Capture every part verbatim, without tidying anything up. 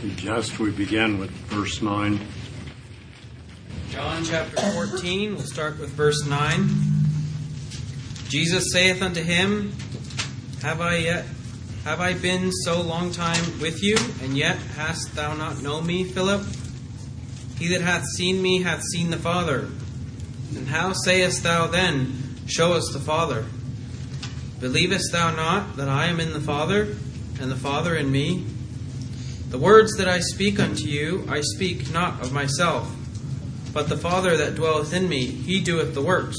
suggest we begin with verse nine. John chapter fourteen, we'll start with verse nine. Jesus saith unto him, Have I yet, have I been so long time with you, and yet hast thou not known me, Philip? He that hath seen me hath seen the Father. And how sayest thou then, Show us the Father? Believest thou not that I am in the Father, and the Father in me? The words that I speak unto you, I speak not of myself, but the Father that dwelleth in me, he doeth the works.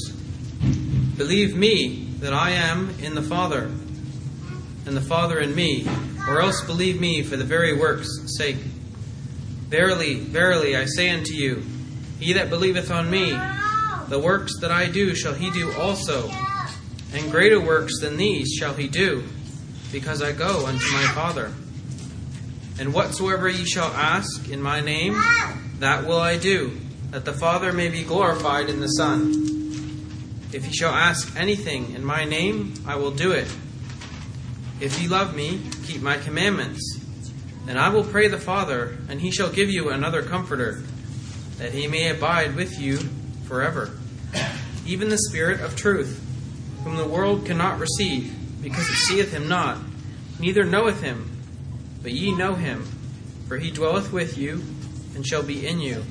Believe me that I am in the Father, and the Father in me, or else believe me for the very works' sake. Verily, verily, I say unto you, he that believeth on me, the works that I do shall he do also, and greater works than these shall he do, because I go unto my Father. And whatsoever ye shall ask in my name, that will I do, that the Father may be glorified in the Son. If ye shall ask anything in my name, I will do it. If ye love me, keep my commandments. And I will pray the Father, and he shall give you another Comforter, that he may abide with you forever. Even the Spirit of truth, whom the world cannot receive, because it seeth him not, neither knoweth him. But ye know him, for he dwelleth with you, and shall be in you.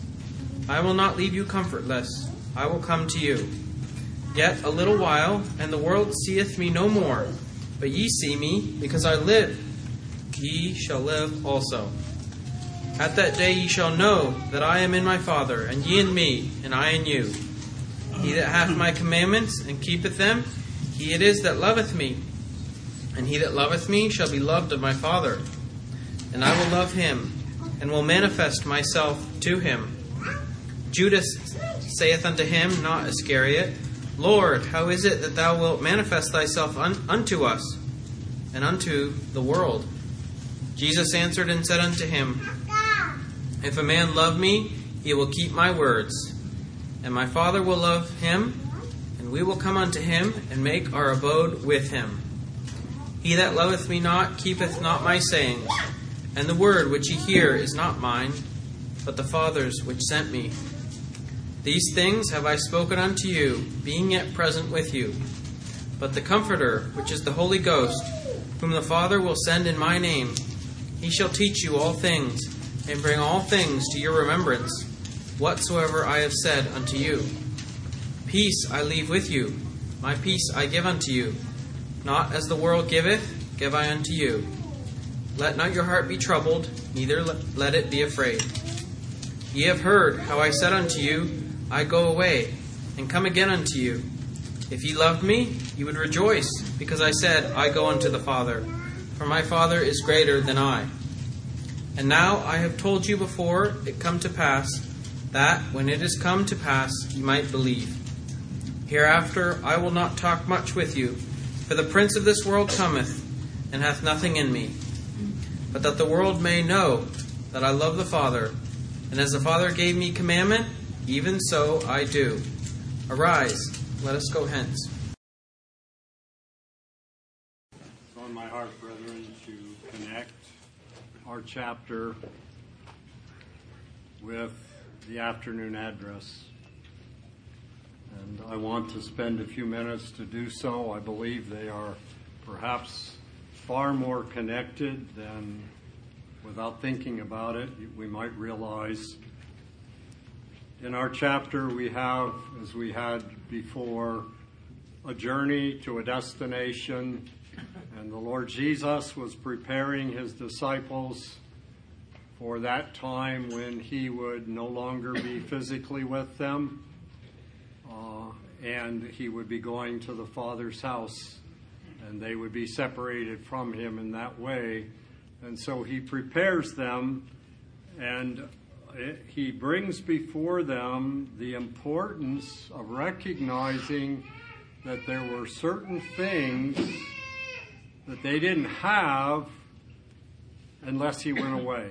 I will not leave you comfortless, I will come to you. Yet a little while, and the world seeth me no more. But ye see me, because I live. Ye shall live also. At that day ye shall know that I am in my Father, and ye in me, and I in you. He that hath my commandments, and keepeth them, he it is that loveth me. And he that loveth me shall be loved of my Father. And I will love him, and will manifest myself to him. Judas saith unto him, not Iscariot, Lord, how is it that thou wilt manifest thyself un- unto us, and unto the world? Jesus answered and said unto him, If a man love me, he will keep my words. And my Father will love him, and we will come unto him, and make our abode with him. He that loveth me not keepeth not my sayings, and the word which ye hear is not mine, but the Father's which sent me. These things have I spoken unto you, being yet present with you. But the Comforter, which is the Holy Ghost, whom the Father will send in my name, he shall teach you all things, and bring all things to your remembrance, whatsoever I have said unto you. Peace I leave with you, my peace I give unto you. Not as the world giveth, give I unto you. Let not your heart be troubled, neither let it be afraid. Ye have heard how I said unto you, I go away, and come again unto you. If ye loved me, ye would rejoice, because I said, I go unto the Father, for my Father is greater than I. And now I have told you before it come to pass, that, when it is come to pass, ye might believe. Hereafter I will not talk much with you, for the prince of this world cometh, and hath nothing in me. But that the world may know that I love the Father, and as the Father gave me commandment, even so I do. Arise, let us go hence. It's on my heart, brethren, to connect our chapter with the afternoon address. And I want to spend a few minutes to do so. I believe they are perhaps far more connected than, without thinking about it, we might realize. In our chapter we have, as we had before, a journey to a destination, and the Lord Jesus was preparing his disciples for that time when he would no longer be physically with them. Uh, and he would be going to the Father's house, and they would be separated from him in that way. And so he prepares them, and it, he brings before them the importance of recognizing that there were certain things that they didn't have unless he went away.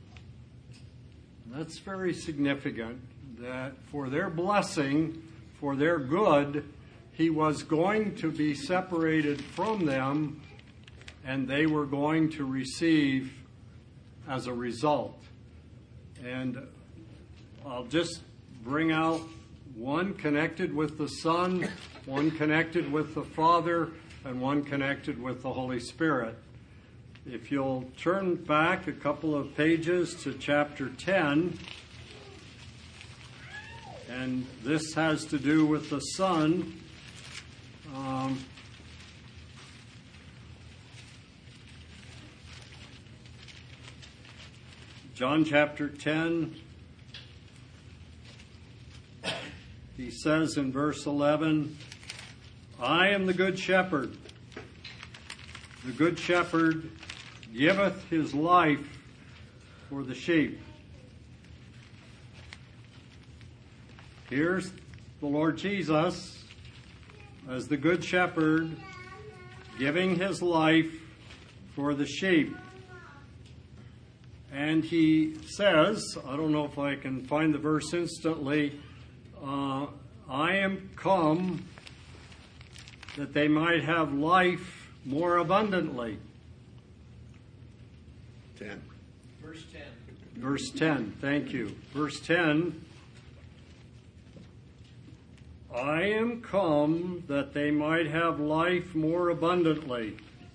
And that's very significant, that for their blessing, for their good, he was going to be separated from them, and they were going to receive as a result. And I'll just bring out one connected with the Son, one connected with the Father, and one connected with the Holy Spirit. If you'll turn back a couple of pages to chapter ten, and this has to do with the Son. Um, John chapter ten, he says in verse eleven, I am the good shepherd. The good shepherd giveth his life for the sheep. Here's the Lord Jesus as the good shepherd giving his life for the sheep. And he says, I don't know if I can find the verse instantly, uh, I am come that they might have life more abundantly. Ten. Verse ten. Verse ten, thank you. Verse ten, I am come that they might have life more abundantly.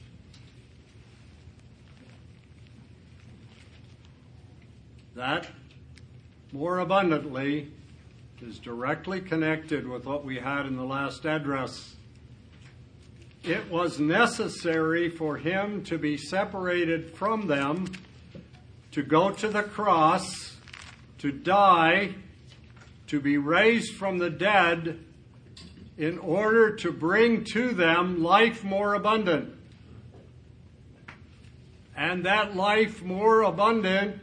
That more abundantly is directly connected with what we had in the last address. It was necessary for him to be separated from them, to go to the cross, to die, to be raised from the dead, in order to bring to them life more abundant. And that life more abundant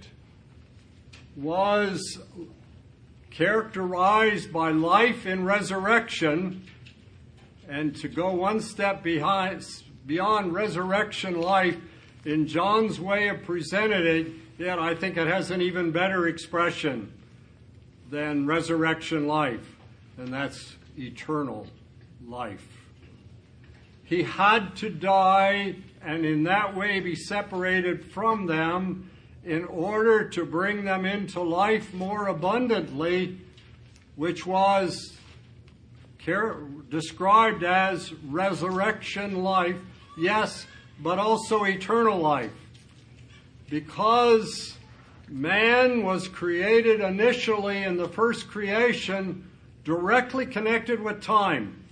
was characterized by life in resurrection. And to go one step behind, beyond resurrection life, in John's way of presenting it, yet I think it has an even better expression than resurrection life, and that's eternal life. He had to die and in that way be separated from them in order to bring them into life more abundantly, which was described as resurrection life, yes, but also eternal life. Because man was created initially in the first creation directly connected with time.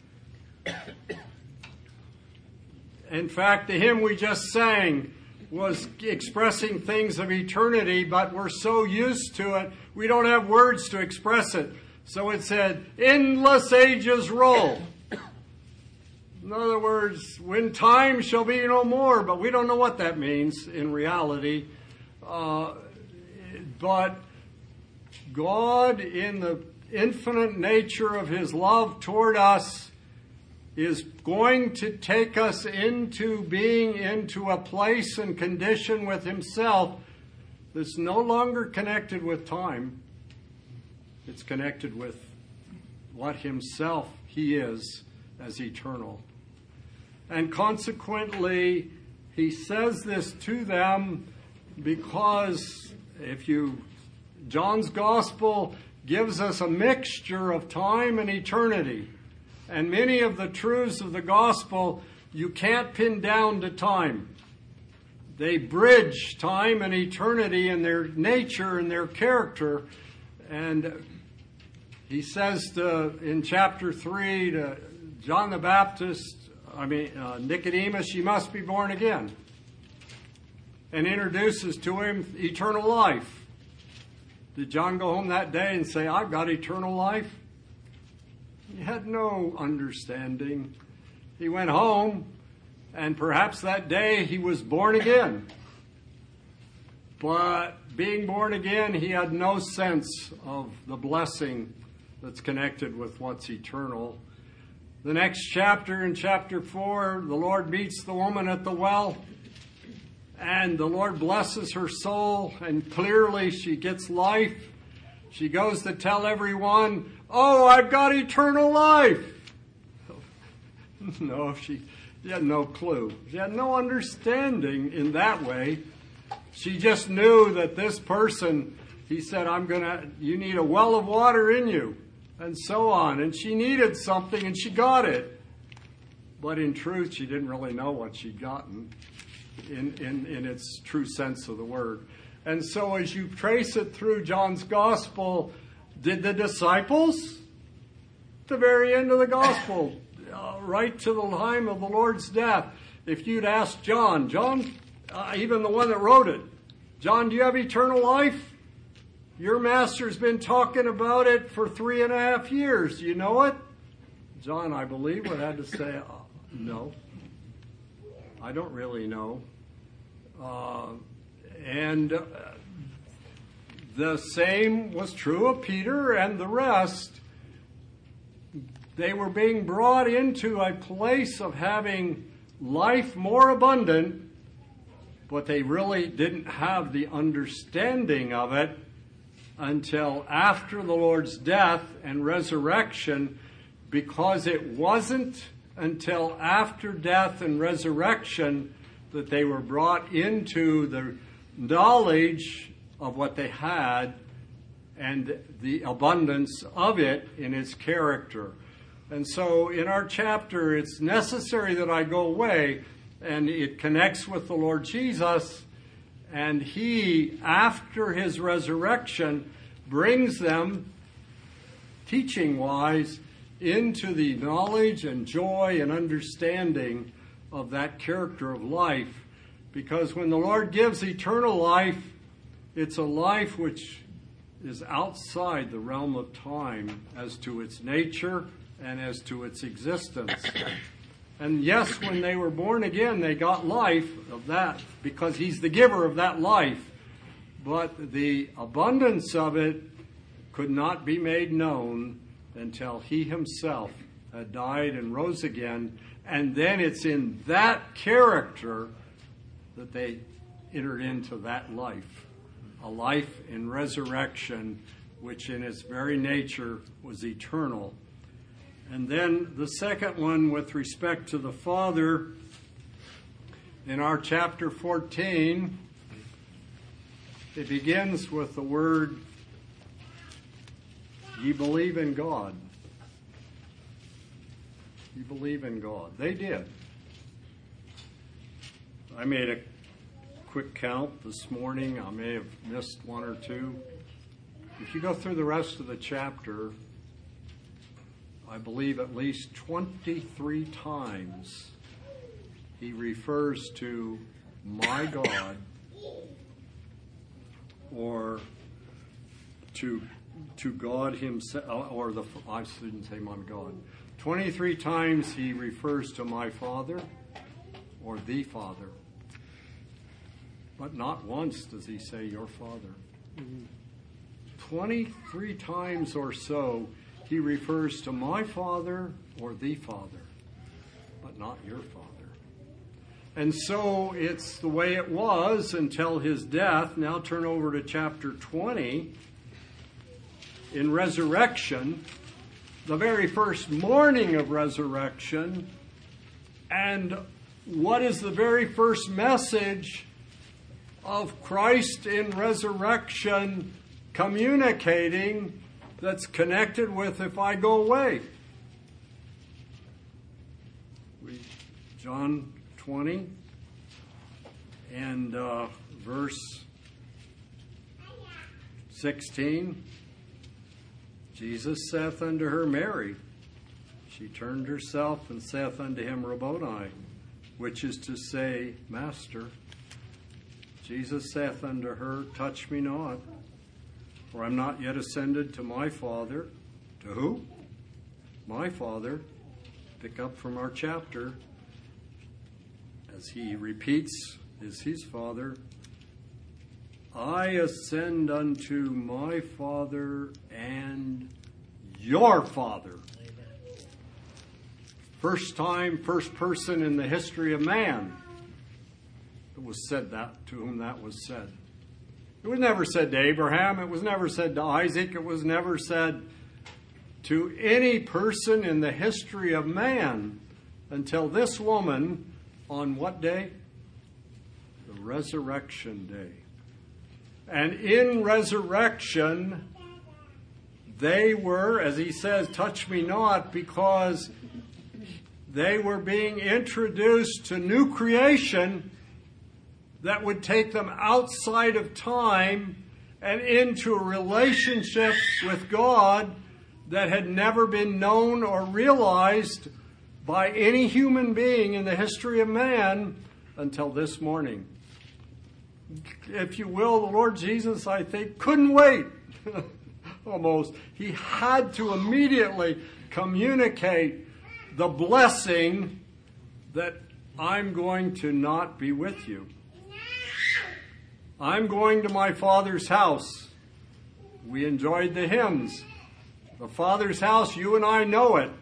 In fact, the hymn we just sang was expressing things of eternity, but we're so used to it, we don't have words to express it. So it said, endless ages roll. In other words, when time shall be no more, but we don't know what that means in reality. Uh, but God, in the infinite nature of his love toward us, is going to take us into being into a place and condition with himself that's no longer connected with time. It's connected with what himself he is as eternal. And consequently, he says this to them because if you, John's gospel gives us a mixture of time and eternity. And many of the truths of the gospel you can't pin down to time. They bridge time and eternity in their nature and their character. And he says to, in chapter three to John the Baptist, I mean, uh, Nicodemus, you must be born again. And introduces to him eternal life. Did John go home that day and say, I've got eternal life? He had no understanding. He went home, and perhaps that day he was born again. But being born again, he had no sense of the blessing that's connected with what's eternal. The next chapter, in chapter four, the Lord meets the woman at the well, and the Lord blesses her soul, and clearly she gets life. She goes to tell everyone, oh, I've got eternal life. No, she, she had no clue. She had no understanding in that way. She just knew that this person, he said, I'm going to, you need a well of water in you, and so on. And she needed something, and she got it. But in truth, she didn't really know what she'd gotten in, in, in its true sense of the word. And so as you trace it through John's gospel, did the disciples, at the very end of the gospel, uh, right to the time of the Lord's death, if you'd asked John, John, uh, even the one that wrote it, John, do you have eternal life? Your master's been talking about it for three and a half years. Do you know it? John, I believe, would have to say, uh, no. I don't really know. Uh, and uh, the same was true of Peter and the rest. They were being brought into a place of having life more abundant, but they really didn't have the understanding of it until after the Lord's death and resurrection, because it wasn't until after death and resurrection that they were brought into the knowledge of what they had and the abundance of it in its character. And so in our chapter, it's necessary that I go away, and it connects with the Lord Jesus, and he, after his resurrection, brings them, teaching-wise, into the knowledge and joy and understanding of that character of life. Because when the Lord gives eternal life, it's a life which is outside the realm of time as to its nature and as to its existence. And yes, when they were born again, they got life of that because he's the giver of that life. But the abundance of it could not be made known until he himself had died and rose again. And then it's in that character that they entered into that life, a life in resurrection, which in its very nature was eternal. And then the second one with respect to the Father, in our chapter fourteen, it begins with the word, ye believe in God. You believe in God. They did. I made a quick count this morning. I may have missed one or two. If you go through the rest of the chapter, I believe at least twenty-three times he refers to my God or to to God himself, or the, I shouldn't say my God. twenty-three times he refers to my Father or the Father. But not once does he say your Father. twenty-three times or so he refers to my Father or the Father, but not your Father. And so it's the way it was until his death. Now turn over to chapter twenty. In resurrection, the very first morning of resurrection, and what is the very first message of Christ in resurrection communicating that's connected with if I go away? We, John twenty and uh, verse sixteen. Jesus saith unto her, Mary. She turned herself and saith unto him, Rabboni, which is to say, Master. Jesus saith unto her, touch me not, for I'm not yet ascended to my Father. To who? My Father. Pick up from our chapter. As he repeats, is his Father. I ascend unto my Father and your Father. Amen. First time, first person in the history of man it was said that, to whom that was said. It was never said to Abraham. It was never said to Isaac. It was never said to any person in the history of man until this woman on what day? The resurrection day. And in resurrection, they were, as he says, touch me not, because they were being introduced to new creation that would take them outside of time and into a relationship with God that had never been known or realized by any human being in the history of man until this morning. If you will, the Lord Jesus, I think, couldn't wait. Almost. He had to immediately communicate the blessing that I'm going to not be with you. I'm going to my Father's house. We enjoyed the hymns. The Father's house, you and I know it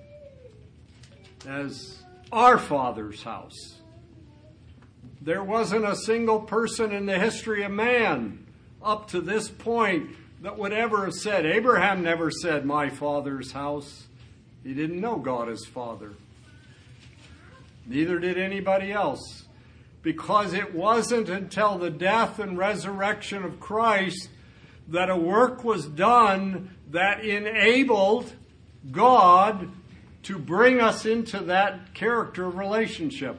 as our Father's house. There wasn't a single person in the history of man up to this point that would ever have said, Abraham never said, my Father's house. He didn't know God as Father. Neither did anybody else. Because it wasn't until the death and resurrection of Christ that a work was done that enabled God to bring us into that character of relationship.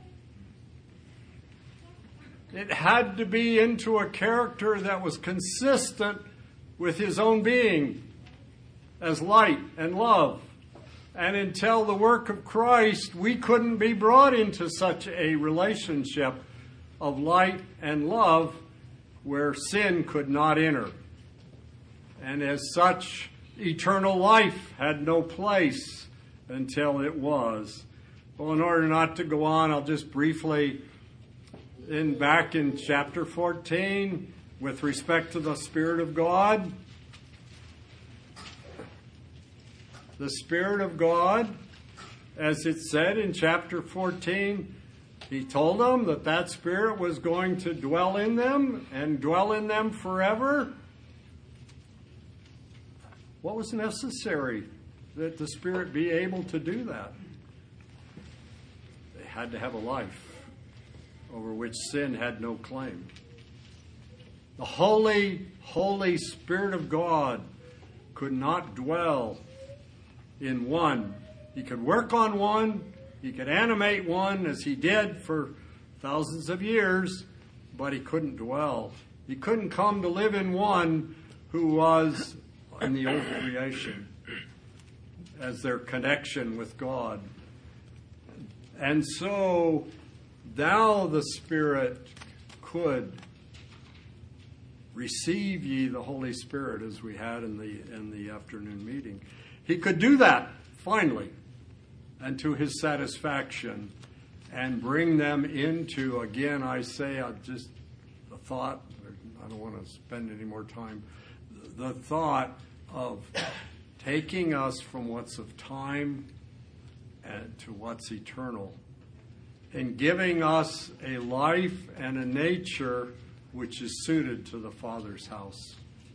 It had to be into a character that was consistent with his own being as light and love. And until the work of Christ, we couldn't be brought into such a relationship of light and love where sin could not enter. And as such, eternal life had no place until it was. Well, in order not to go on, I'll just briefly, in back in chapter fourteen, with respect to the Spirit of God, the Spirit of God, as it said in chapter fourteen, he told them that that Spirit was going to dwell in them and dwell in them forever. What was necessary that the Spirit be able to do that? They had to have a life over which sin had no claim. The Holy, Holy Spirit of God could not dwell in one. He could work on one, he could animate one as he did for thousands of years, but he couldn't dwell. He couldn't come to live in one who was in the old creation as their connection with God. And so now the Spirit could receive ye the Holy Spirit, as we had in the in the afternoon meeting. He could do that, finally, and to his satisfaction, and bring them into, again, I say, I just, the thought, I don't want to spend any more time, the thought of taking us from what's of time and to what's eternal, and giving us a life and a nature which is suited to the Father's house.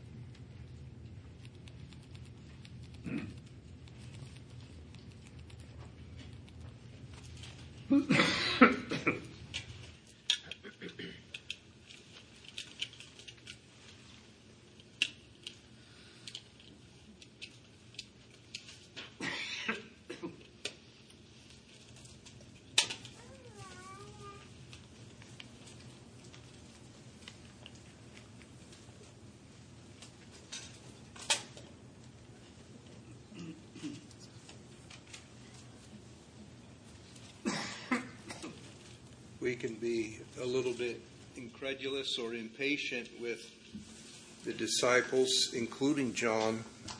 We can be a little bit incredulous or impatient with the disciples, including John,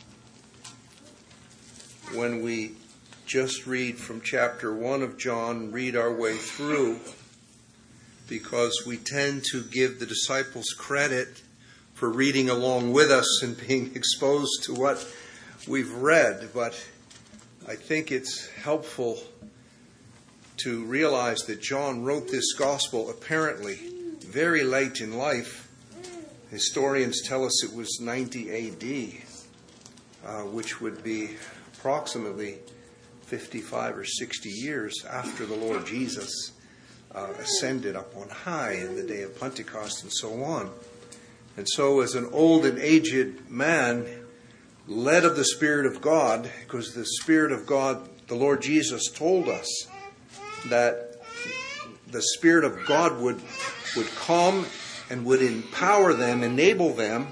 when we just read from chapter one of John, read our way through, because we tend to give the disciples credit for reading along with us and being exposed to what we've read. But I think it's helpful to realize that John wrote this gospel apparently very late in life. Historians tell us it was ninety A D, uh, which would be approximately fifty-five or sixty years after the Lord Jesus uh, ascended up on high in the day of Pentecost and so on. And so as an old and aged man, led of the Spirit of God, because the Spirit of God, the Lord Jesus told us that the Spirit of God would, would come and would empower them, enable them,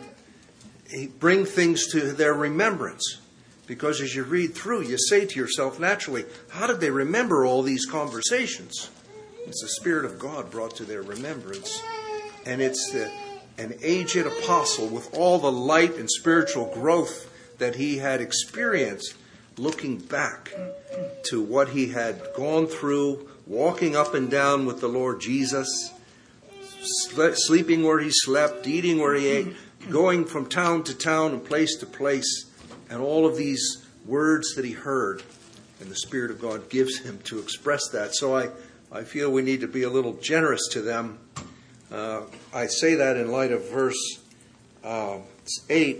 bring things to their remembrance. Because as you read through, you say to yourself naturally, how did they remember all these conversations? It's the Spirit of God brought to their remembrance. And it's the, an aged apostle with all the light and spiritual growth that he had experienced, looking back to what he had gone through, walking up and down with the Lord Jesus, sleeping where he slept, eating where he ate, going from town to town and place to place, and all of these words that he heard. And the Spirit of God gives him to express that. So I, I feel we need to be a little generous to them. Uh, I say that in light of verse uh, eight.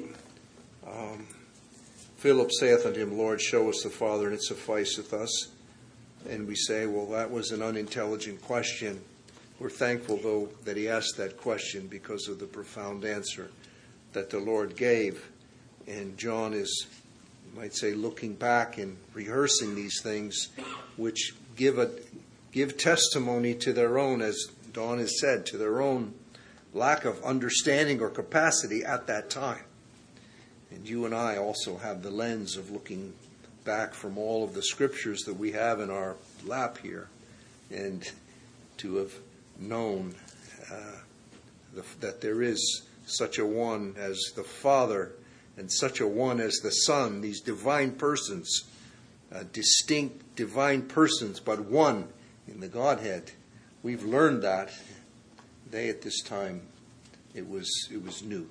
Um, Philip saith unto him, Lord, show us the Father, and it sufficeth us. And we say, well, that was an unintelligent question. We're thankful, though, that he asked that question because of the profound answer that the Lord gave. And John is, you might say, looking back and rehearsing these things, which give a give testimony to their own, as Dawn has said, to their own lack of understanding or capacity at that time. And you and I also have the lens of looking back from all of the scriptures that we have in our lap here, and to have known uh, the, that there is such a one as the Father and such a one as the Son, these divine persons, uh, distinct divine persons, but one in the Godhead. We've learned that. They at this time, it was it was new.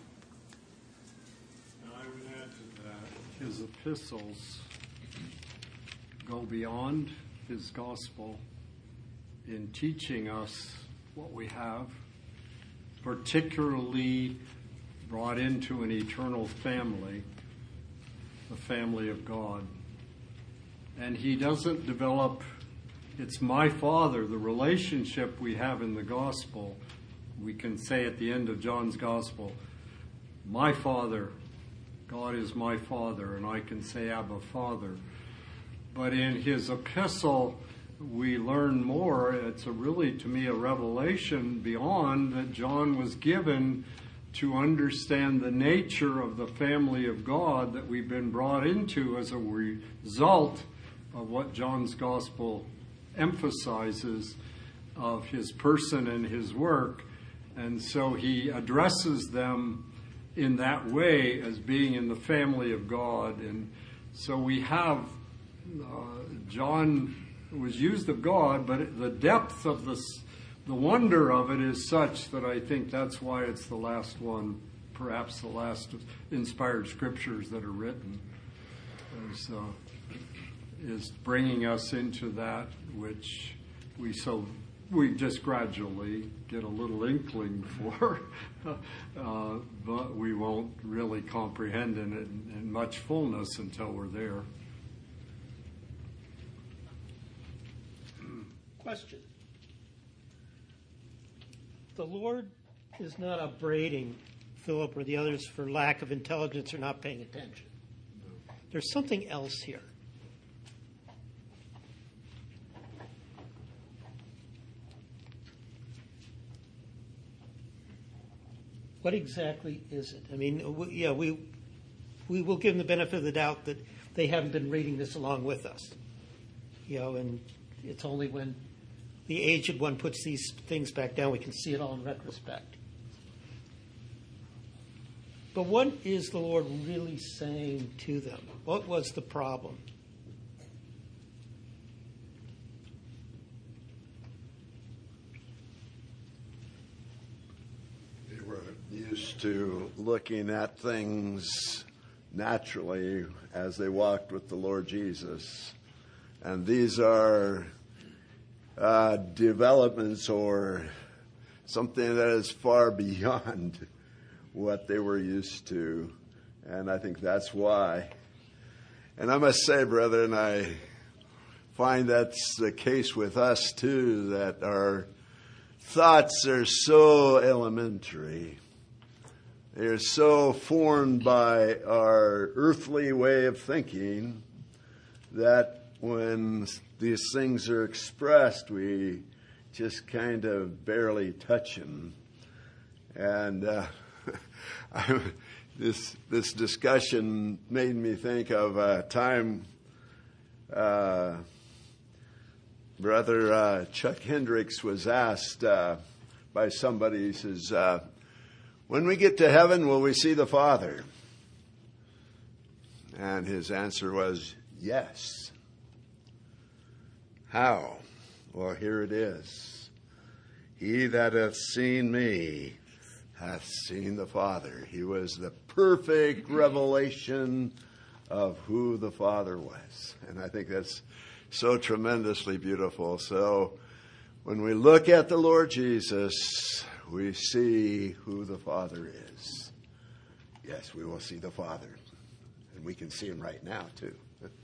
I would add to that, his epistles go beyond his gospel in teaching us what we have, particularly brought into an eternal family, the family of God. And he doesn't develop, it's my Father, the relationship we have in the gospel. We can say at the end of John's gospel, my Father, God is my Father, and I can say Abba, Father. But in his epistle, we learn more. It's a really, to me, a revelation beyond that John was given to understand the nature of the family of God that we've been brought into as a result of what John's gospel emphasizes of his person and his work. And so he addresses them in that way as being in the family of God. And so we have uh, John was used of God, but the depth of this, the wonder of it is such that I think that's why it's the last one, perhaps the last inspired scriptures that are written, is, uh, is bringing us into that which we so we just gradually get a little inkling for, uh, but we won't really comprehend in it in much fullness until we're there. Question. The Lord is not upbraiding Philip or the others for lack of intelligence or not paying attention. There's something else here. What exactly is it? I mean, we, yeah, we we will give them the benefit of the doubt that they haven't been reading this along with us. You know, and it's only when the aged one puts these things back down we can see it all in retrospect. But what is the Lord really saying to them? What was the problem? They were used to looking at things naturally as they walked with the Lord Jesus. And these are uh, developments or something that is far beyond what they were used to. And I think that's why. And I must say, brethren, I find that's the case with us too, that our thoughts are so elementary. They are so formed by our earthly way of thinking that when these things are expressed, we just kind of barely touch them. And uh, I, this this discussion made me think of a time uh, Brother uh, Chuck Hendricks was asked uh, by somebody, he says, uh, when we get to heaven, will we see the Father? And his answer was, yes. How? Well, here it is. He that hath seen me hath seen the Father. He was the perfect revelation of who the Father was. And I think that's so tremendously beautiful. So when we look at the Lord Jesus, we see who the Father is. Yes, we will see the Father. And we can see him right now, too.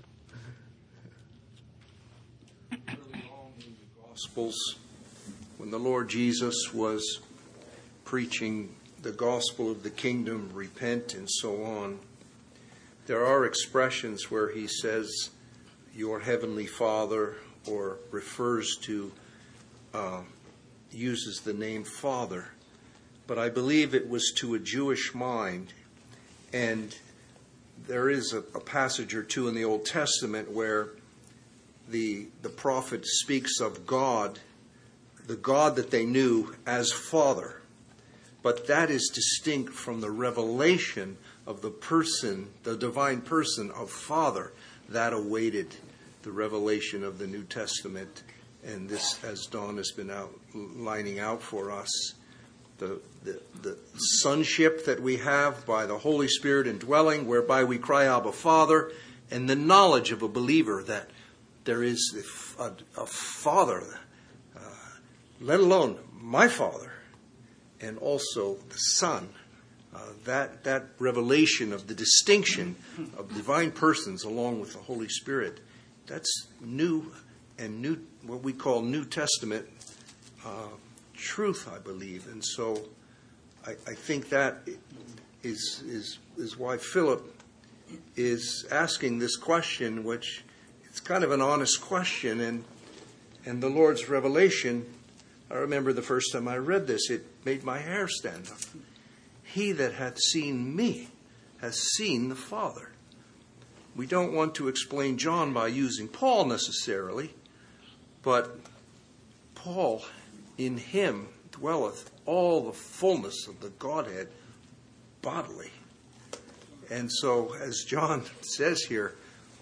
Early on in the Gospels, when the Lord Jesus was preaching the gospel of the kingdom, repent and so on, there are expressions where he says, your heavenly Father, or refers to, uh, uses the name Father. But I believe it was to a Jewish mind. And there is a, a passage or two in the Old Testament where the the prophet speaks of God, the God that they knew, as Father. But that is distinct from the revelation of the person, the divine person of Father. That awaited the revelation of the New Testament. And this, as Don has been out lining out for us, the, the, the sonship that we have by the Holy Spirit indwelling, whereby we cry, Abba, Father, and the knowledge of a believer that there is a, a, a Father, uh, let alone my Father, and also the Son. Uh, that that revelation of the distinction of divine persons along with the Holy Spirit, that's new and new, what we call New Testament uh, truth, I believe. And so I, I think that is is is why Philip is asking this question, which it's kind of an honest question. And and the Lord's revelation, I remember the first time I read this, it made my hair stand up. He that hath seen me has seen the Father. We don't want to explain John by using Paul necessarily, but Paul, in him dwelleth all the fullness of the Godhead bodily. And so, as John says here,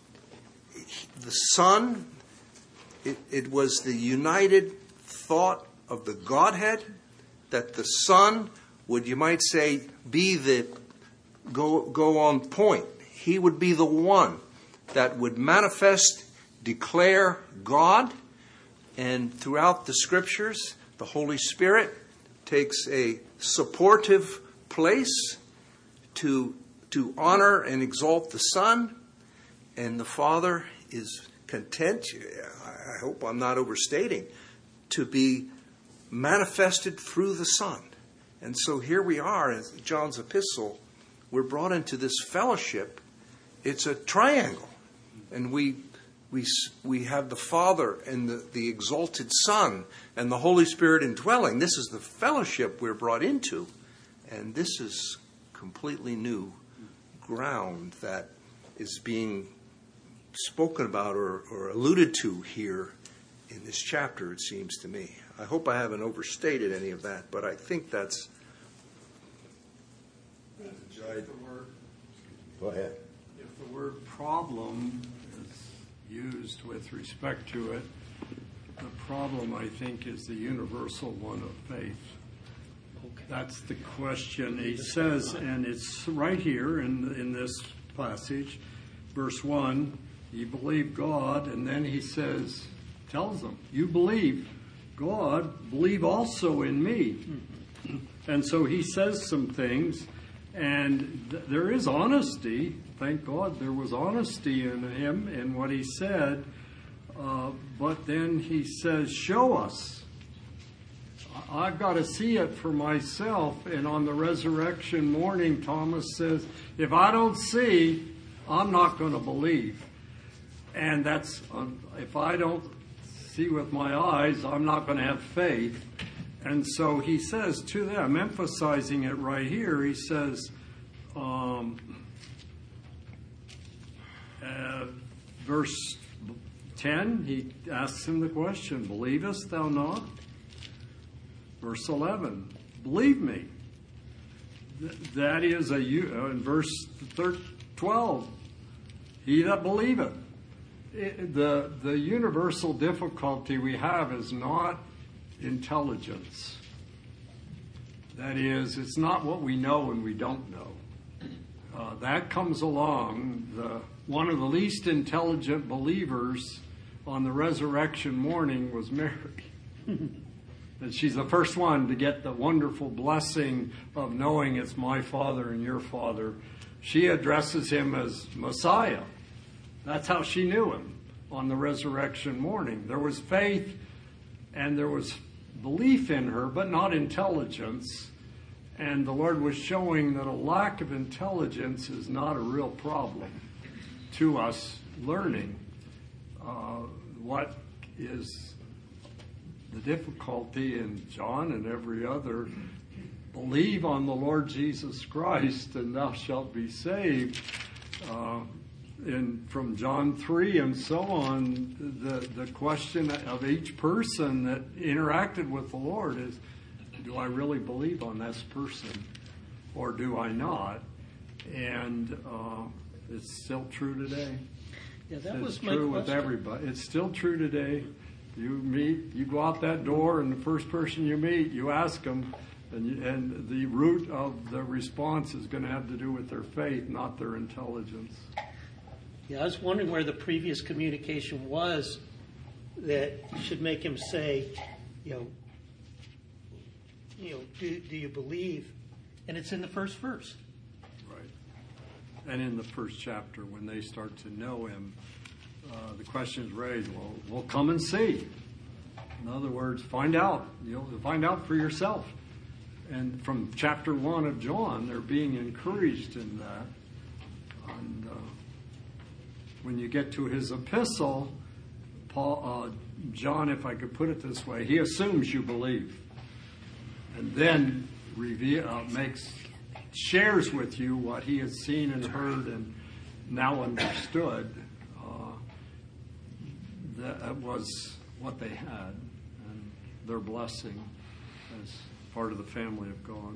the Son, it, it was the united thought of the Godhead that the Son would, you might say, be the go go on point. He would be the one that would manifest, declare God. And throughout the Scriptures, the Holy Spirit takes a supportive place to, to honor and exalt the Son. And the Father is content, I hope I'm not overstating, to be manifested through the Son. And so here we are in John's epistle. We're brought into this fellowship. It's a triangle. And we we we have the Father and the, the exalted Son and the Holy Spirit indwelling. This is the fellowship we're brought into. And this is completely new ground that is being spoken about or, or alluded to here in this chapter, it seems to me. I hope I haven't overstated any of that, but I think that's... If the word, Go ahead. if the word problem is used with respect to it, the problem, I think, is the universal one of faith. Okay. That's the question. He says, and it's right here in, in this passage, verse one, you believe God, and then he says, tells them, you believe God, believe also in me. And so he says some things, and th- there is honesty. Thank God there was honesty in him in what he said. Uh, but then he says, show us. I've got to see it for myself. And on the resurrection morning, Thomas says, if I don't see, I'm not going to believe. And that's, um, if I don't see with my eyes, I'm not going to have faith. And so he says to them, emphasizing it right here, he says, um, uh, verse ten, he asks him the question, believest thou not? Verse eleven, believe me. Th- that is, a uh, in verse twelve, he that believeth. It, the, the universal difficulty we have is not intelligence. That is, it's not what we know and we don't know. Uh, that comes along. The, one of the least intelligent believers on the resurrection morning was Mary. And she's the first one to get the wonderful blessing of knowing it's my Father and your Father. She addresses him as Messiah. That's how she knew him on the resurrection morning. There was faith and there was belief in her, but not intelligence. And the Lord was showing that a lack of intelligence is not a real problem to us learning. Uh, what is the difficulty in John and every other? Believe on the Lord Jesus Christ and thou shalt be saved. Uh, in from John three and so on, the, the question of each person that interacted with the Lord is, do I really believe on this person or do I not? And uh, it's still true today. Yeah, that it's was my true question. with everybody. It's still true today. You meet, you go out that door, and the first person you meet, you ask them, and, you, and the root of the response is going to have to do with their faith, not their intelligence. Yeah, I was wondering where the previous communication was that should make him say, you know, you know, do, do you believe? And it's in the first verse. Right. And in the first chapter, when they start to know him, uh, the question is raised, well, well, come and see. In other words, find out. You'll find out for yourself. And from chapter one of John, they're being encouraged in that. And uh, when you get to his epistle, Paul, uh, John, if I could put it this way, he assumes you believe. And then reveal, uh, makes, shares with you what he has seen and heard and now understood. Uh, that was what they had, and their blessing as part of the family of God.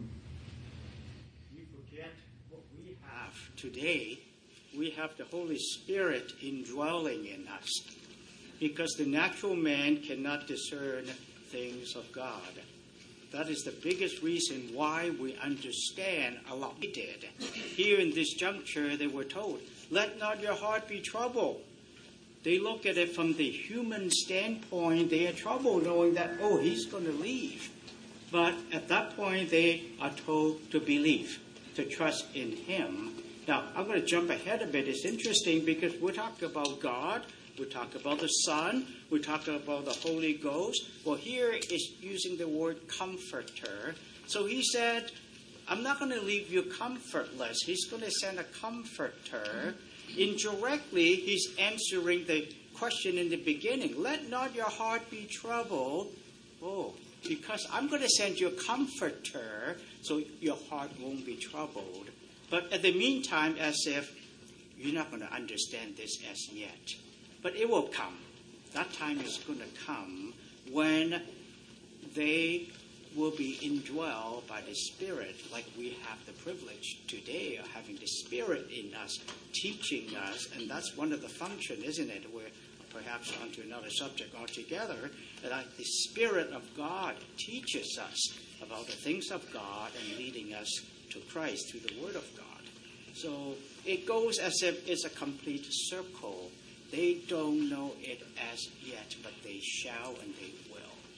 We forget what we have today. We have the Holy Spirit indwelling in us, because the natural man cannot discern things of God. That is the biggest reason why we understand a lot we did. Here in this juncture, they were told, let not your heart be troubled. They look at it from the human standpoint. They are troubled knowing that, oh, he's going to leave. But at that point, they are told to believe, to trust in him. Now, I'm going to jump ahead a bit. It's interesting because we talk about God. We talk about the Son. We talk about the Holy Ghost. Well, here is using the word comforter. So he said, I'm not going to leave you comfortless. He's going to send a comforter. Indirectly, he's answering the question in the beginning. Let not your heart be troubled. Oh, because I'm going to send you a comforter so your heart won't be troubled. But at the meantime, as if you're not going to understand this as yet. But it will come. That time is going to come when they will be indwelled by the Spirit, like we have the privilege today of having the Spirit in us, teaching us. And that's one of the functions, isn't it? We're perhaps onto another subject altogether. That the Spirit of God teaches us about the things of God and leading us to Christ through the Word of God. So it goes as if it's a complete circle. They don't know it as yet, but they shall and they will.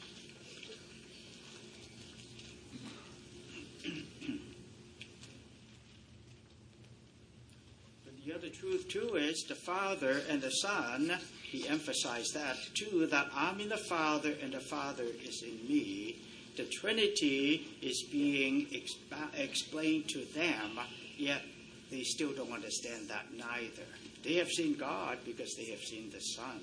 But the other truth, too, is the Father and the Son, he emphasized that, too, that I'm in the Father and the Father is in me. the Trinity is being exp- explained to them, yet they still don't understand that neither. They have seen God because they have seen the Son.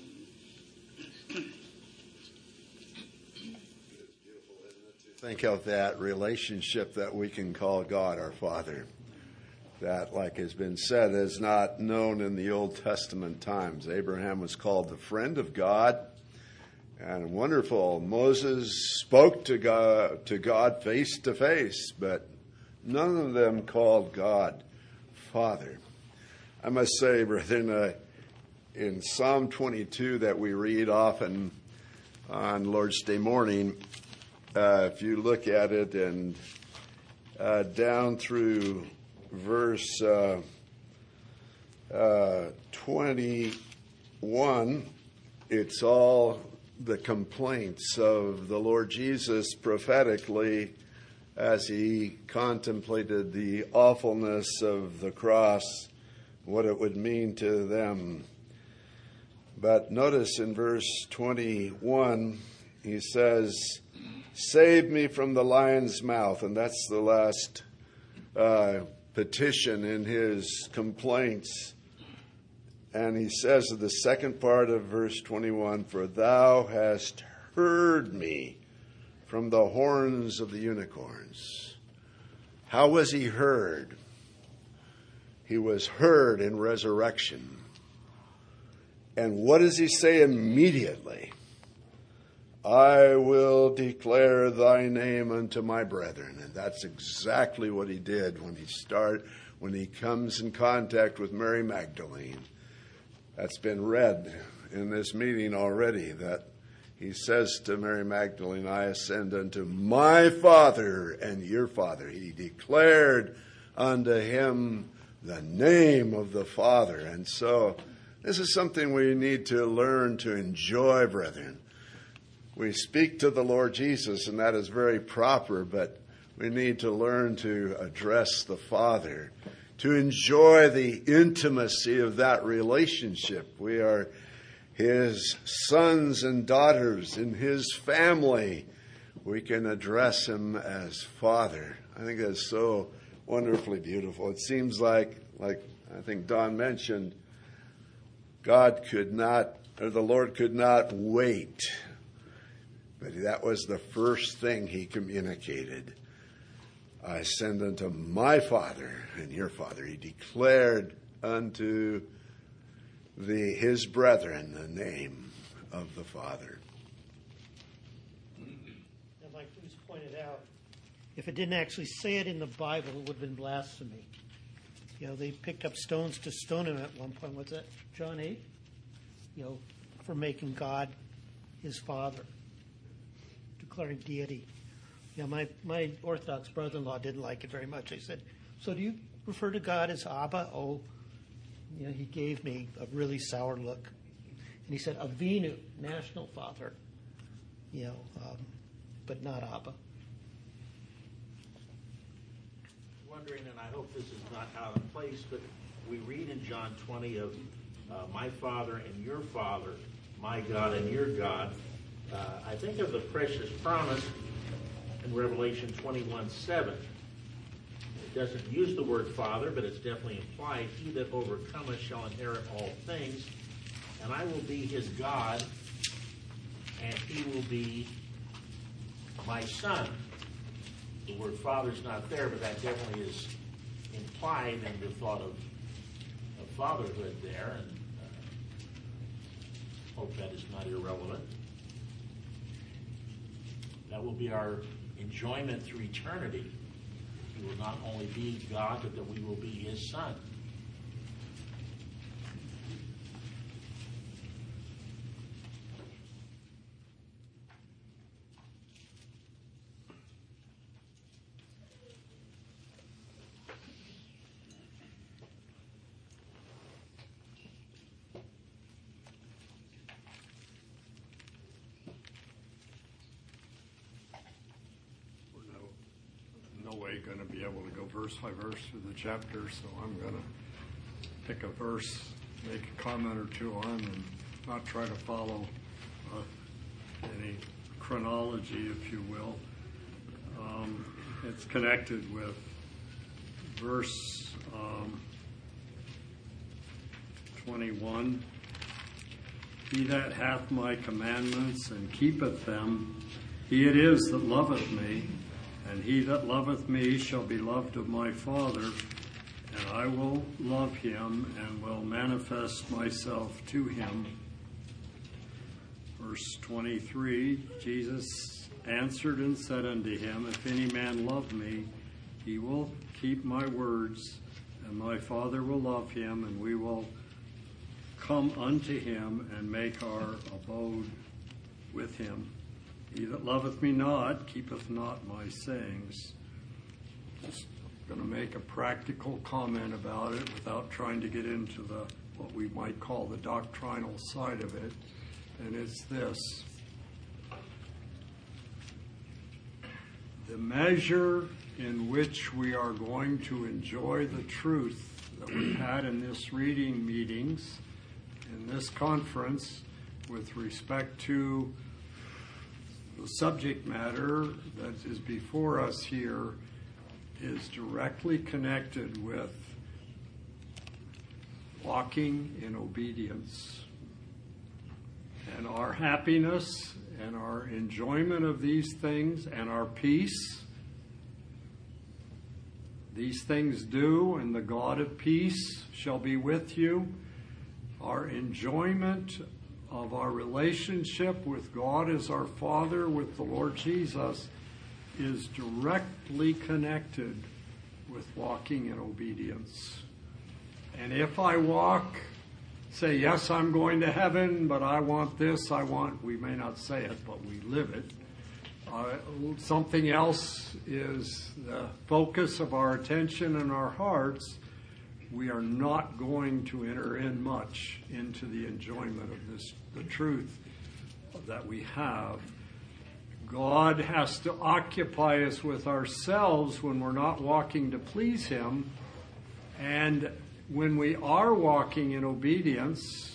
Think of that relationship that we can call God our Father. That, like has been said, is not known in the Old Testament times. Abraham was called the friend of God. And wonderful, Moses spoke to God, to God face to face, but none of them called God Father. I must say, brethren, uh, in Psalm twenty-two that we read often on Lord's Day morning, uh, if you look at it and uh, down through verse uh, uh, twenty-one, it's all the complaints of the Lord Jesus prophetically as he contemplated the awfulness of the cross, what it would mean to them. But notice in verse twenty-one, he says, "Save me from the lion's mouth," and that's the last uh, petition in his complaints. And he says in the second part of verse twenty-one, "For thou hast heard me from the horns of the unicorns." How was he heard? He was heard in resurrection. And what does he say immediately? "I will declare thy name unto my brethren." And that's exactly what he did when he start, when he comes in contact with Mary Magdalene. That's been read in this meeting already, that he says to Mary Magdalene, "I ascend unto my Father and your Father." He declared unto him the name of the Father. And so this is something we need to learn to enjoy, brethren. We speak to the Lord Jesus, and that is very proper, but we need to learn to address the Father, to enjoy the intimacy of that relationship. We are his sons and daughters in his family. We can address him as Father. I think that's so wonderfully beautiful. It seems like, like I think Don mentioned, God could not, or the Lord could not wait. But that was the first thing he communicated. "I ascend unto my Father and your Father." He declared unto the his brethren the name of the Father. And like Bruce pointed out, if it didn't actually say it in the Bible, it would have been blasphemy. You know, they picked up stones to stone him at one point. What's that? John eight? You know, for making God his Father, declaring deity. You know, my, my Orthodox brother-in-law didn't like it very much. I said, "So do you refer to God as Abba?" Oh, you know, he gave me a really sour look. And he said, "Avinu, National Father," you know, um, but not Abba. Wondering, and I hope this is not out of place, but we read in John twenty of uh, "my Father and your Father, my God and your God." Uh, I think of the precious promise in Revelation twenty-one seven. It doesn't use the word Father, but it's definitely implied. "He that overcometh shall inherit all things, and I will be his God, and he will be my son." The word Father is not there, but that definitely is implied in the thought of, of fatherhood there, and uh, hope that is not irrelevant. That will be our enjoyment through eternity. He will not only be God, but that we will be his son. Going to be able to go verse by verse through the chapter, so I'm going to pick a verse, make a comment or two on, and not try to follow uh, any chronology, if you will. Um, it's connected with verse um, twenty-one. He that hath my commandments and keepeth them, he it is that loveth me, and he that loveth me shall be loved of my Father, and I will love him and will manifest myself to him. Verse twenty-three, Jesus answered and said unto him, If any man love me, he will keep my words, and my Father will love him, and we will come unto him and make our abode with him. He that loveth me not keepeth not my sayings. Just going to make a practical comment about it without trying to get into the what we might call the doctrinal side of it, and it's this. The measure in which we are going to enjoy the truth that we've had in this reading meetings, in this conference, with respect to the subject matter that is before us here, is directly connected with walking in obedience. And our happiness and our enjoyment of these things and our peace, these things do, and the God of peace shall be with you. Our enjoyment of our relationship with God as our Father, with the Lord Jesus, is directly connected with walking in obedience. And if I walk, say, yes, I'm going to heaven, but I want this, I want, we may not say it, but we live it. Uh, something else is the focus of our attention and our hearts, we are not going to enter in much into the enjoyment of this, the truth that we have. God has to occupy us with ourselves when we're not walking to please him. And when we are walking in obedience,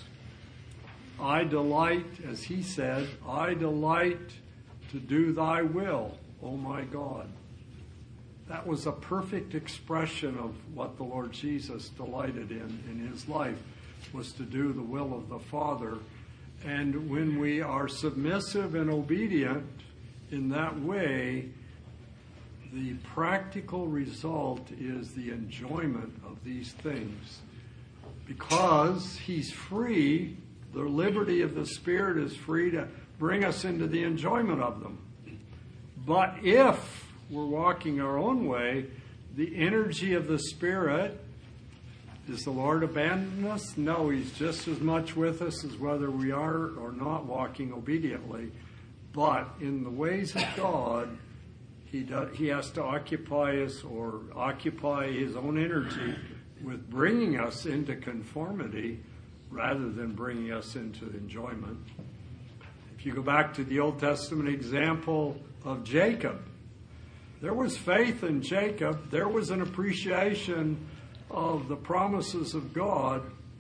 I delight, as he said, I delight to do thy will, O my God. That was a perfect expression of what the Lord Jesus delighted in in his life, was to do the will of the Father. And when we are submissive and obedient in that way, the practical result is the enjoyment of these things. Because he's free, the liberty of the Spirit is free to bring us into the enjoyment of them. But if we're walking our own way, the energy of the Spirit, does the Lord abandon us? No, he's just as much with us as whether we are or not walking obediently. But in the ways of God, he does, he has to occupy us or occupy his own energy with bringing us into conformity rather than bringing us into enjoyment. If you go back to the Old Testament example of Jacob, there was faith in Jacob. There was an appreciation of the promises of God.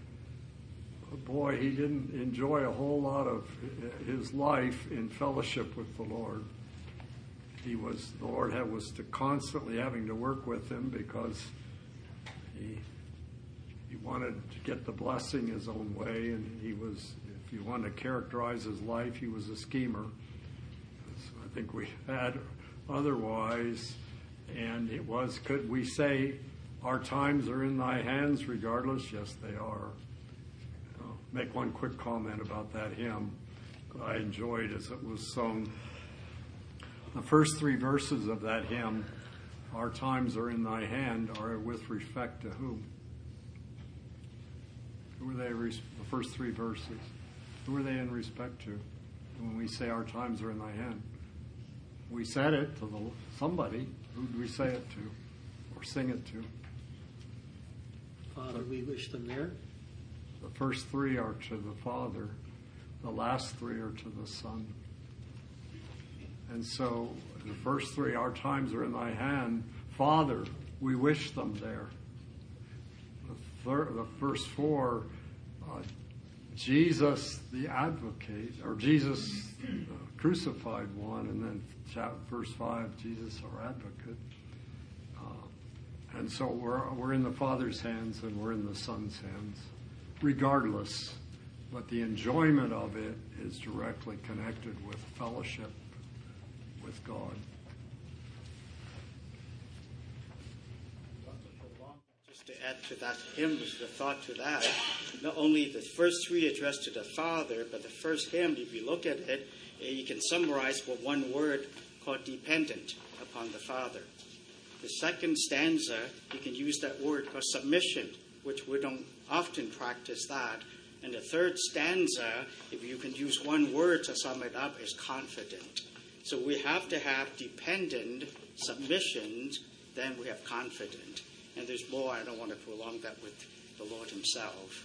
But boy, he didn't enjoy a whole lot of his life in fellowship with the Lord. He was, the Lord had, was to constantly having to work with him because he he wanted to get the blessing his own way, and he was, if you want to characterize his life, he was a schemer. So I think we had otherwise, and it was, could we say, our times are in thy hands regardless? Yes, they are. I'll make one quick comment about that hymn that I enjoyed as it was sung. The first three verses of that hymn, our times are in thy hand, are with respect to whom? Who are they, the first three verses? Who are they in respect to when we say our times are in thy hand? We said it to the, somebody. Who do we say it to or sing it to? Father, we wish them there. The first three are to the Father. The last three are to the Son. And so the first three, our times are in thy hand. Father, we wish them there. The, third, the first four, uh, Jesus the advocate, or Jesus, uh, crucified one, and then chapter, verse five, Jesus our advocate. Uh, and so we're we're in the Father's hands and we're in the Son's hands, regardless. But the enjoyment of it is directly connected with fellowship with God. Just to add to that hymn, the thought to that, not only the first three addressed to the Father, but the first hymn, if you look at it, you can summarize with one word called dependent upon the Father. The second stanza, you can use that word called submission, which we don't often practice that. And the third stanza, if you can use one word to sum it up, is confident. So we have to have dependent, submission, then we have confident. And there's more. I don't want to prolong that with the Lord himself.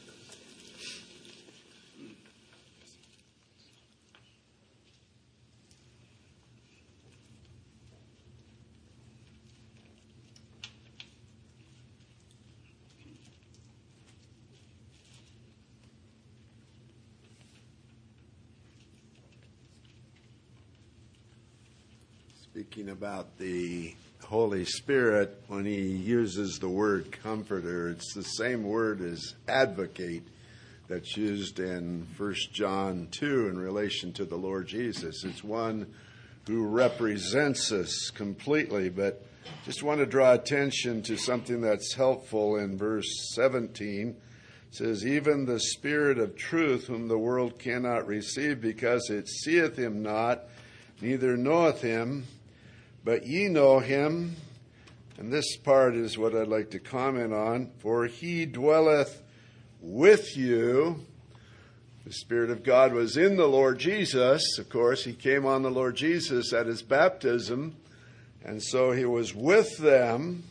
Speaking about the Holy Spirit, when he uses the word comforter, it's the same word as advocate that's used in First John two in relation to the Lord Jesus. It's one who represents us completely, but just want to draw attention to something that's helpful in verse seventeen. It says, even the Spirit of truth, whom the world cannot receive, because it seeth him not, neither knoweth him, but ye know him, and this part is what I'd like to comment on, for he dwelleth with you. The Spirit of God was in the Lord Jesus. Of course, he came on the Lord Jesus at his baptism, and so he was with them.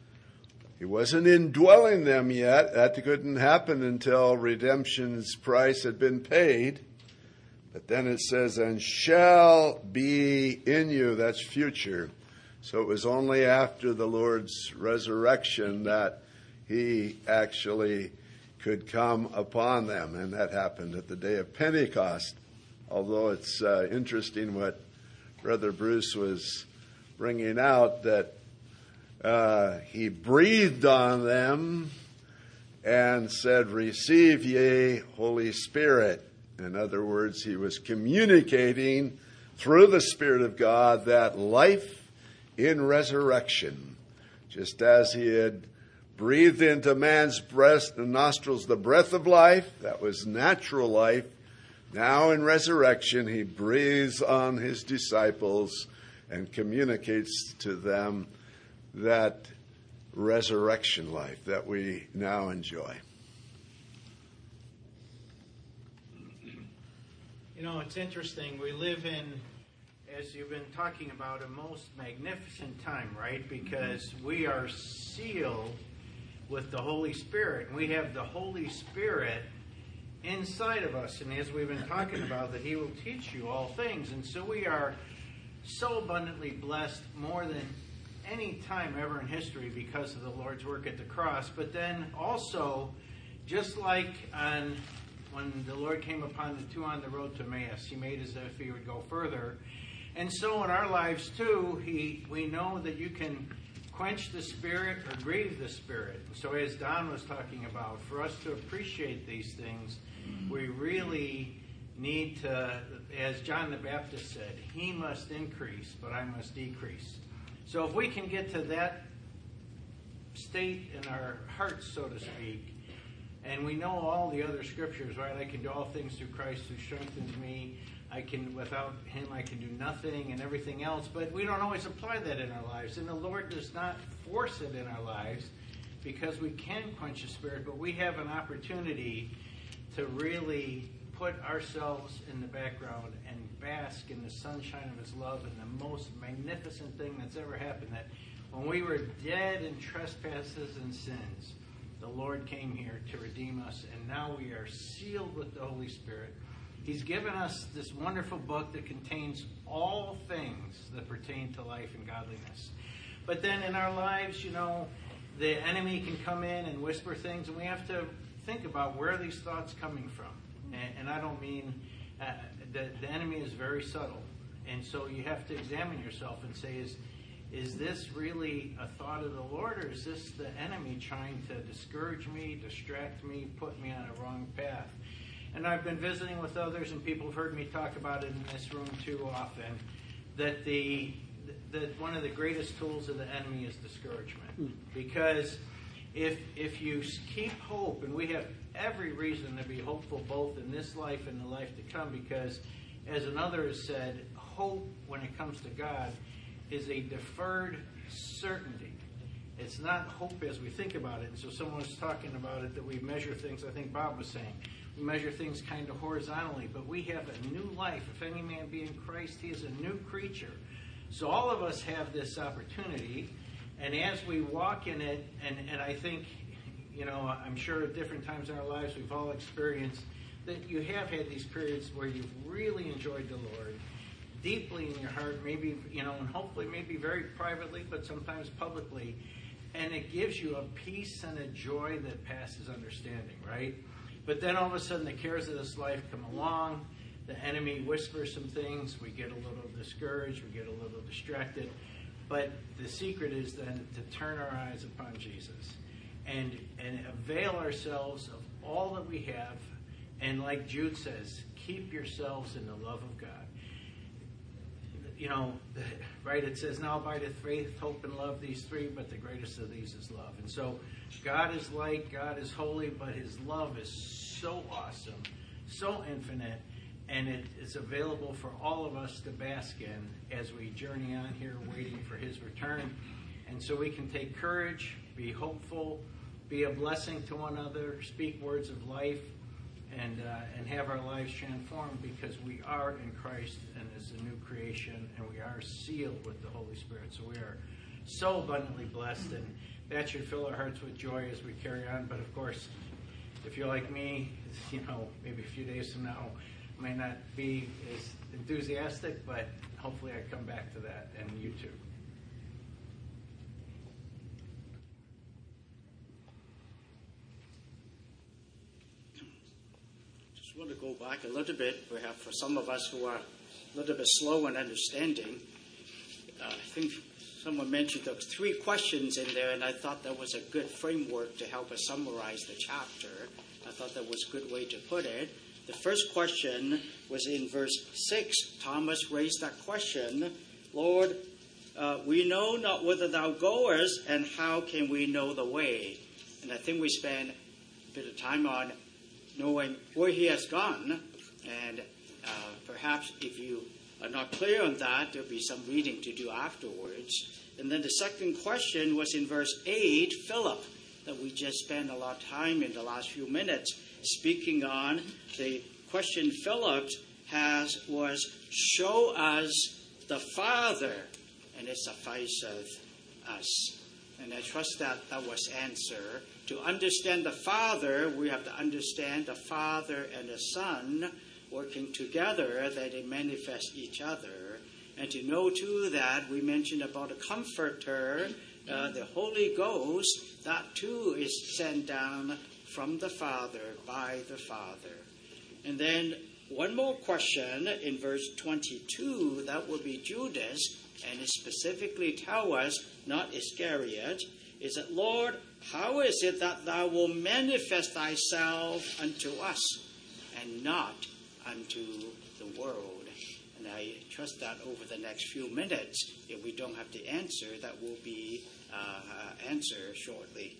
He wasn't indwelling them yet. That couldn't happen until redemption's price had been paid. But then it says, and shall be in you. That's future. So it was only after the Lord's resurrection that he actually could come upon them. And that happened at the day of Pentecost. Although it's uh, interesting what Brother Bruce was bringing out, that uh, he breathed on them and said, receive ye Holy Spirit. In other words, he was communicating through the Spirit of God that life in resurrection, just as he had breathed into man's breast and nostrils the breath of life, that was natural life. Now in resurrection, he breathes on his disciples and communicates to them that resurrection life that we now enjoy. You know, it's interesting. We live in, as you've been talking about, a most magnificent time, right? Because we are sealed with the Holy Spirit. We have the Holy Spirit inside of us. And as we've been talking about, that he will teach you all things. And so we are so abundantly blessed more than any time ever in history because of the Lord's work at the cross. But then also, just like on when the Lord came upon the two on the road to Emmaus, he made as if he would go further. And so in our lives too, he we know that you can quench the Spirit or grieve the Spirit. So as Don was talking about, for us to appreciate these things, we really need to, as John the Baptist said, he must increase, but I must decrease. So if we can get to that state in our hearts, so to speak, and we know all the other scriptures, right? I can do all things through Christ who strengthens me. I can, without him, I can do nothing and everything else. But we don't always apply that in our lives. And the Lord does not force it in our lives because we can quench the Spirit. But we have an opportunity to really put ourselves in the background and bask in the sunshine of his love and the most magnificent thing that's ever happened. That when we were dead in trespasses and sins, the Lord came here to redeem us, and now we are sealed with the Holy Spirit. He's given us this wonderful book that contains all things that pertain to life and godliness. But then in our lives, you know, the enemy can come in and whisper things, and we have to think about where are these thoughts coming from. And, and I don't mean, uh, the, the enemy is very subtle. And so you have to examine yourself and say, is is this really a thought of the Lord, or is this the enemy trying to discourage me, distract me, put me on a wrong path? And I've been visiting with others, and people have heard me talk about it in this room too often, that the that one of the greatest tools of the enemy is discouragement. Because if if you keep hope, and we have every reason to be hopeful both in this life and the life to come, because as another has said, hope when it comes to God is a deferred certainty. It's not hope as we think about it. And so someone was talking about it, that we measure things, I think Bob was saying, we measure things kind of horizontally, but we have a new life. If any man be in Christ, he is a new creature. So all of us have this opportunity, and as we walk in it, and, and I think, you know, I'm sure at different times in our lives we've all experienced that you have had these periods where you've really enjoyed the Lord deeply in your heart, maybe, you know, and hopefully maybe very privately, but sometimes publicly, and it gives you a peace and a joy that passes understanding, right? But then all of a sudden the cares of this life come along, the enemy whispers some things, we get a little discouraged, we get a little distracted, but the secret is then to turn our eyes upon Jesus and, and avail ourselves of all that we have, and like Jude says, keep yourselves in the love of God. You know, right, it says, now abideth faith, hope, and love, these three, but the greatest of these is love. And so God is light, God is holy, but his love is so awesome, so infinite, and it is available for all of us to bask in as we journey on here waiting for his return. And so we can take courage, be hopeful, be a blessing to one another, speak words of life, and uh, and have our lives transformed, because we are in Christ and it's a new creation, and we are sealed with the Holy Spirit. So we are so abundantly blessed, and that should fill our hearts with joy as we carry on. But of course, if you're like me, you know, maybe a few days from now, I may not be as enthusiastic, but hopefully I come back to that, and you too. I want to go back a little bit, perhaps for some of us who are a little bit slow in understanding. Uh, I think someone mentioned there was three questions in there, and I thought that was a good framework to help us summarize the chapter. I thought that was a good way to put it. The first question was in verse six. Thomas raised that question, Lord, uh, we know not whither thou goest, and how can we know the way? And I think we spent a bit of time on knowing where he has gone, and uh, perhaps if you are not clear on that, there'll be some reading to do afterwards. And then the second question was in verse eight, Philip, that we just spent a lot of time in the last few minutes speaking on. The question Philip has was, show us the Father, and it sufficeth us. And I trust that that was answer. To understand the Father, we have to understand the Father and the Son working together, that they manifest each other. And to know, too, that we mentioned about a comforter, uh, the Holy Ghost, that, too, is sent down from the Father, by the Father. And then one more question in verse twenty-two, that would be Judas, and it specifically tells us, not Iscariot, is that, Lord, how is it that thou wilt manifest thyself unto us and not unto the world? And I trust that over the next few minutes, if we don't have the answer, that will be uh, answered shortly.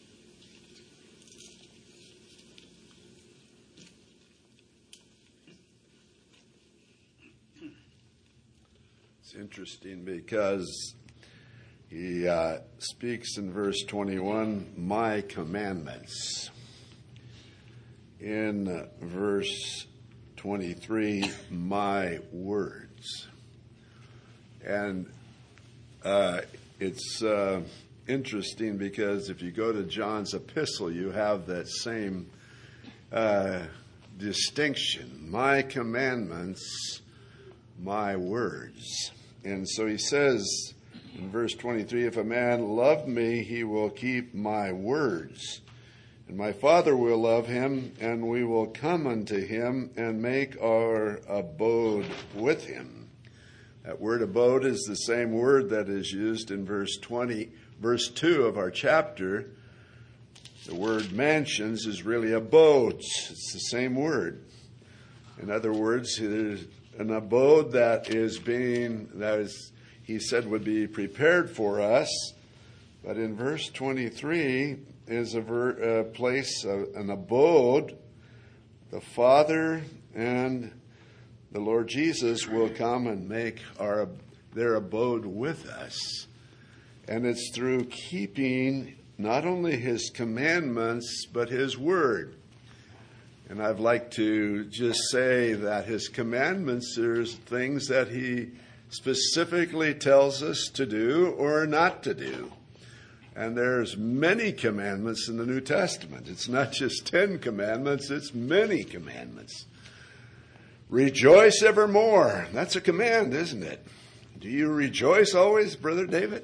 It's interesting because he uh, speaks in verse twenty-one, my commandments. In uh, verse twenty-three, my words. And uh, it's uh, interesting because if you go to John's epistle, you have that same uh, distinction. My commandments, my words. And so he says in verse twenty-three, if a man love me, he will keep my words. And my Father will love him, and we will come unto him and make our abode with him. That word abode is the same word that is used in verse twenty, verse two of our chapter. The word mansions is really abodes. It's the same word. In other words, it is an abode that is being, that is, he said would be prepared for us. But in verse twenty-three is a, ver, a place, a, an abode. The Father and the Lord Jesus will come and make our their abode with us. And it's through keeping not only his commandments, but his word. And I'd like to just say that his commandments are things that he specifically tells us to do or not to do. And there's many commandments in the New Testament. It's not just ten commandments, it's many commandments. Rejoice evermore. That's a command, isn't it? Do you rejoice always, Brother David?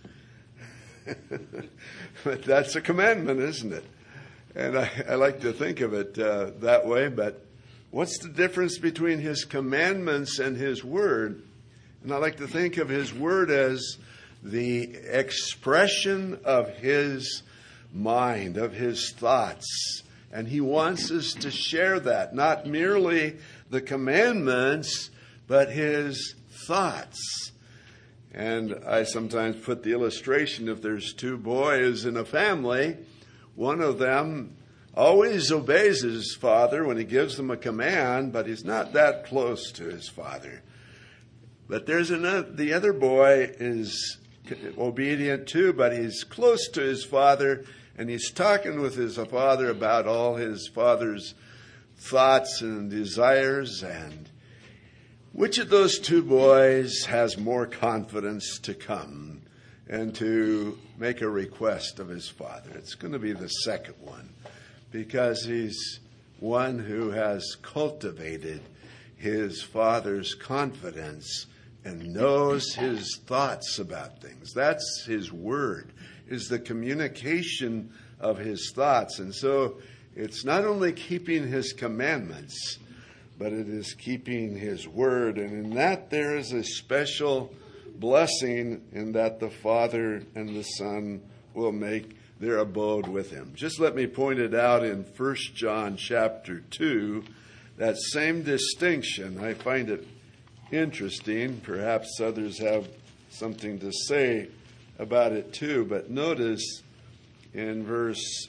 But that's a commandment, isn't it? And I, I like to think of it uh, that way. But what's the difference between his commandments and his word? And I like to think of his word as the expression of his mind, of his thoughts. And he wants us to share that, not merely the commandments, but his thoughts. And I sometimes put the illustration, if there's two boys in a family, one of them always obeys his father when he gives them a command, but he's not that close to his father. But there's another, the other boy is obedient too, but he's close to his father, and he's talking with his father about all his father's thoughts and desires. And which of those two boys has more confidence to come and to make a request of his father? It's going to be the second one, because he's one who has cultivated his father's confidence and knows his thoughts about things. That's his word, is the communication of his thoughts. And so it's not only keeping his commandments, but it is keeping his word. And in that there is a special blessing, in that the Father and the Son will make their abode with him. Just let me point it out in First John chapter two, that same distinction. I find it interesting. Perhaps others have something to say about it too. But notice in verse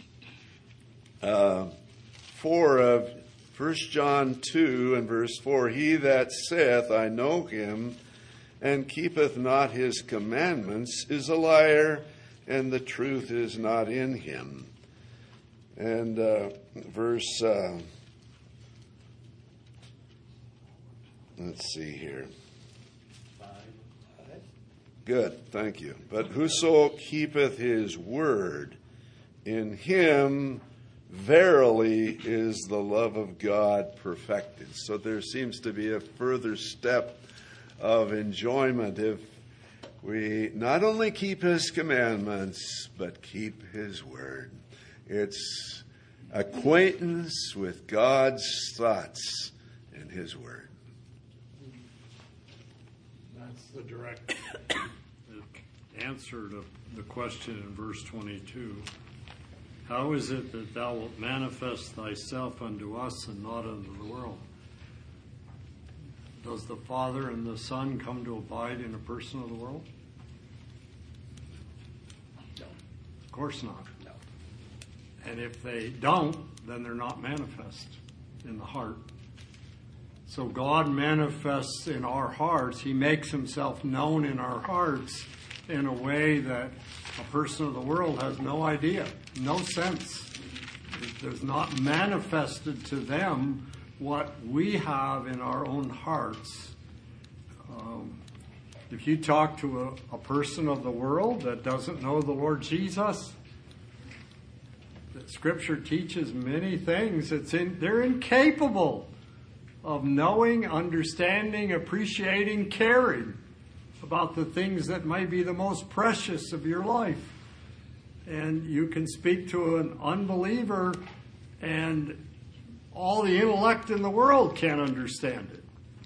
uh, four of First John two and verse four, he that saith, I know him, and keepeth not his commandments, is a liar, and the truth is not in him. And uh, verse, uh, let's see here. Good, thank you. But whoso keepeth his word, in him verily is the love of God perfected. So there seems to be a further step of enjoyment if we not only keep his commandments, but keep his word. It's acquaintance with God's thoughts in his word. That's the direct answer to the question in verse twenty-two. How is it that thou wilt manifest thyself unto us and not unto the world? Does the Father and the Son come to abide in a person of the world? No. Of course not. No. And if they don't, then they're not manifest in the heart. So God manifests in our hearts. He makes himself known in our hearts in a way that a person of the world has no idea, no sense. There's not manifested to them what we have in our own hearts. Um, if you talk to a, a person of the world that doesn't know the Lord Jesus, the Scripture teaches many things. It's in, they're incapable of knowing, understanding, appreciating, caring about the things that may be the most precious of your life. And you can speak to an unbeliever, and all the intellect in the world can't understand it.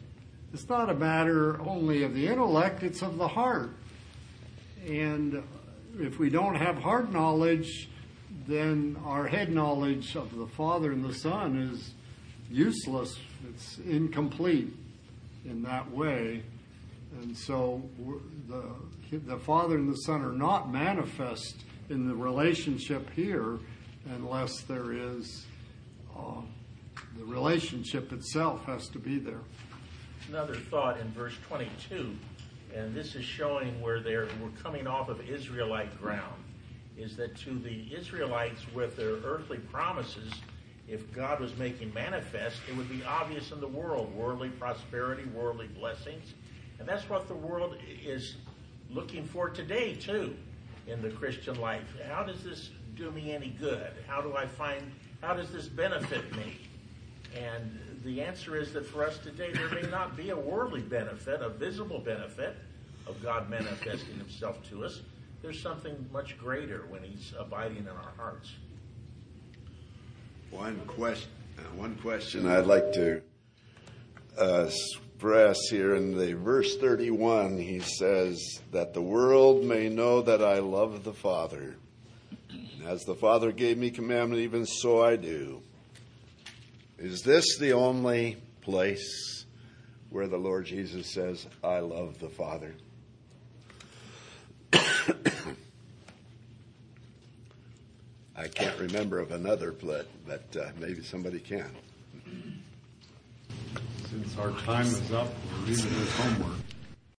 it's not a matter only of the intellect, it's of the heart. And if we don't have heart knowledge, then our head knowledge of the Father and the Son is useless. It's incomplete in that way. And so the, the Father and the Son are not manifest in the relationship here unless there is, uh, the relationship itself has to be there. Another thought in verse twenty-two, and this is showing where they're we're coming off of Israelite ground, is that to the Israelites with their earthly promises, if God was making manifest, it would be obvious in the world, worldly prosperity, worldly blessings. And that's what the world is looking for today, too, in the Christian life. How does this do me any good? How do I find, how does this benefit me? And the answer is that for us today, there may not be a worldly benefit, a visible benefit of God manifesting himself to us. There's something much greater when he's abiding in our hearts. One question, uh, one question I'd like to uh, express here in the verse thirty-one, he says that the world may know that I love the Father. As the Father gave me commandment, even so I do. Is this the only place where the Lord Jesus says, I love the Father? I can't remember of another place, but uh, maybe somebody can. Since our time is up, we're leaving this homework.